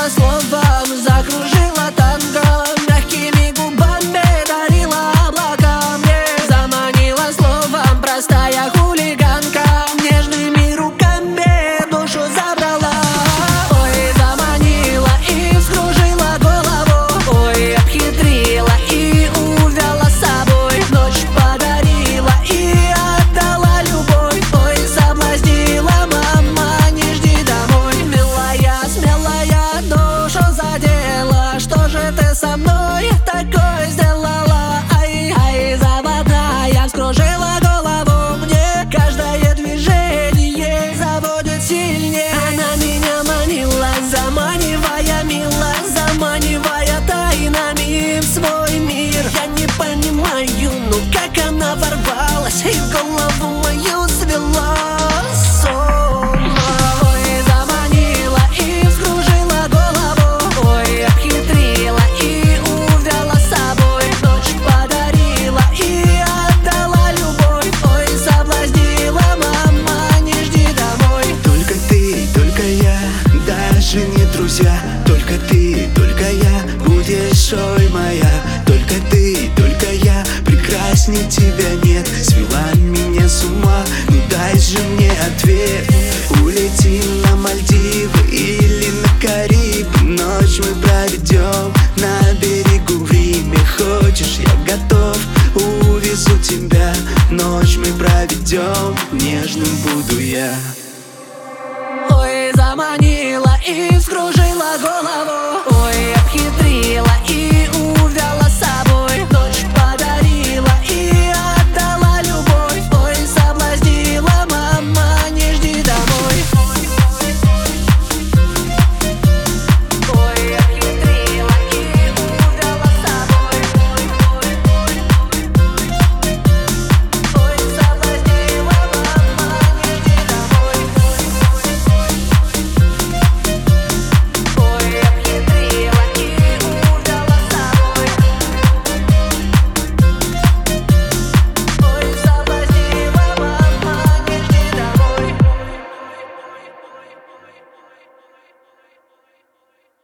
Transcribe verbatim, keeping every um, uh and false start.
заманила словом, закружила танго, мягкими губами дарила облака мне. Заманила словом, простая хулиганка, нежными руками душу забрала. Ой, заманила и вскружила голову, ой, обхитрила и увела с собой. Ночь подарила и отдала любовь, ой, соблазнила, мама, не жди домой. Милая, смелая, душу задела, что же ты со мной такое сделала? Ай, ай, заводная, вскружила голову мне, каждое движение заводит сильнее. Она меня манила, заманивая мило, заманивая тайнами в свой мир. Я не понимаю, ну как она ворвалась и голову мою свела с ума. Ой, заманила и вскружила голову, ой, обхитрила и увела с собой. Ночь подарила и отдала любовь, ой, соблазнила, мама, не жди домой. Только ты, только я, даже не друзья. Только ты, только я, будешь, ой, моя. Только ты, только я, прекрасней тебя нет. Свела меня с ума, ну дай же мне ответ. Улетим на Мальдивы или на Карибы, ночь мы проведем на берегу в Риме. Хочешь, я готов, увезу тебя. Ночь мы проведем, нежным буду я. Ой, заманила и вскружила голову,